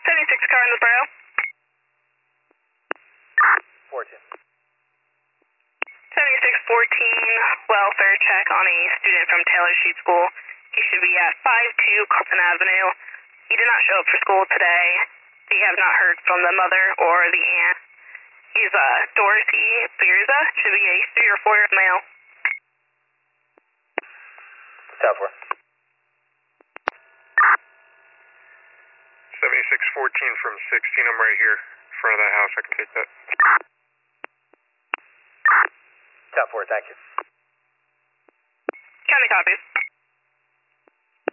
76 car in the borough. 14. 7614, welfare check on a student from Taylor Street School. He should be at 52 Carlton Avenue. He did not show up for school today. We have not heard from the mother or the aunt. He's Dorothy Beerza, should be a 3 or 4 year old male. South 4. 7614 from 16, I'm right here in front of that house, I can take that. South 4, thank you. County copies.